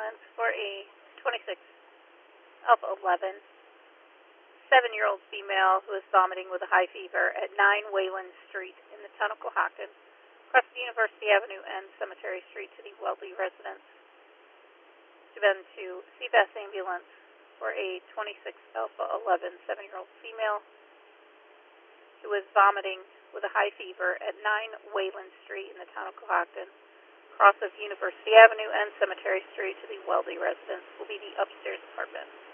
ambulance for a 26 Alpha 11 7-year-old female who is vomiting with a high fever at 9 Wayland Street in the town of Cohocton, across the University Avenue and Cemetery Street to the Weldley residence. To been to CVS ambulance for a 26 Alpha 11 7-year-old female who is vomiting with a high fever at 9 Wayland Street in the town of Cohocton, across of University Avenue and Cemetery Street to the Weldley residence will be the upstairs apartment.